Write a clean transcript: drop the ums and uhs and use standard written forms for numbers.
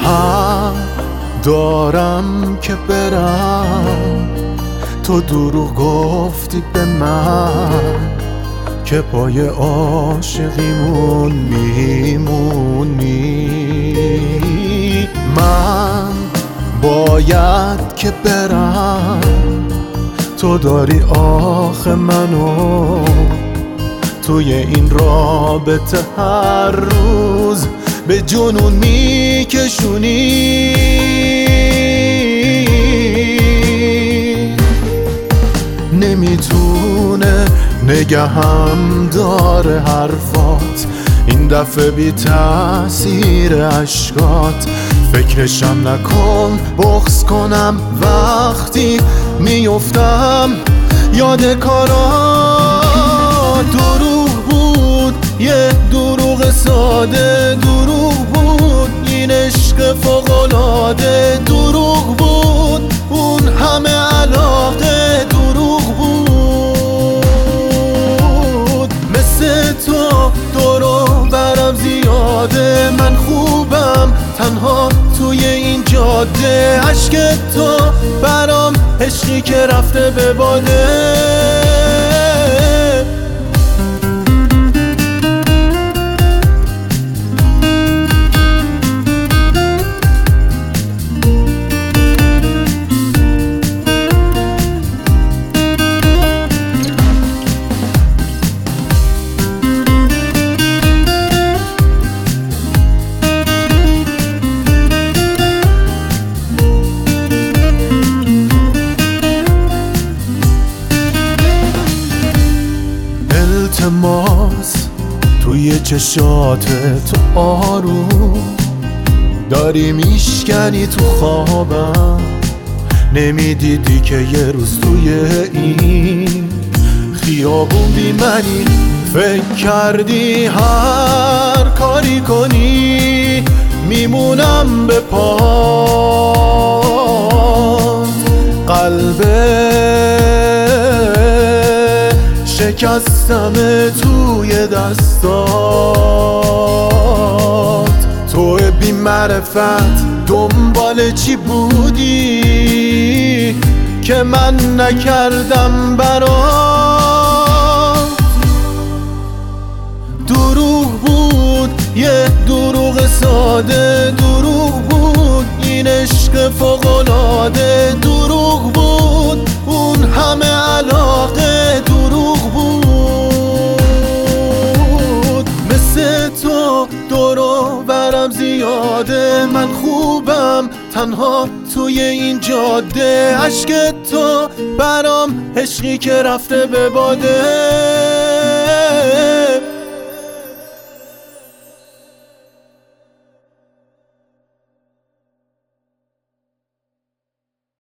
حق دارم که برم، تو دروغ گفتی به من که پای عاشقیمون میمونی. من باید که برم، تو داری آخه منو توی این رابطه هر روز به جنون میکشونی. نمیتونه نگهم داره حرفات، این دفعه بی تأثیر عشقات. فکرشم نکن بغض کنم وقتی میافتم یاد کارات. دروغ بود یه دروغ ساده، دروغ بود این عشق فوق‌العاده، دروغ بود اون همه علاقه، دروغ بود. مثل تو دورو برم زیاده، من خوبم تنها توی این جاده. عشق تو برام عشقی که رفته به باده. التماس توی چشات تو آروم داری میشکنی تو خوابم. نمیدیدی که یه روز توی این خیابون بی منی، فکر کردی هر کاری کنی میمونم به پات. شکستم توی دستات. تو بی معرفت دنبال چی بودی که من نکردم برات؟ دروغ بود یه دروغ ساده، دروغ بود این عشق فوق‌العاده، دروغ بود اون همه علاقه، دروغ بود. مثل تو دورو برم زیاده، من خوبم تنها توی این جاده. عشق تو برام عشقی که رفته به باده.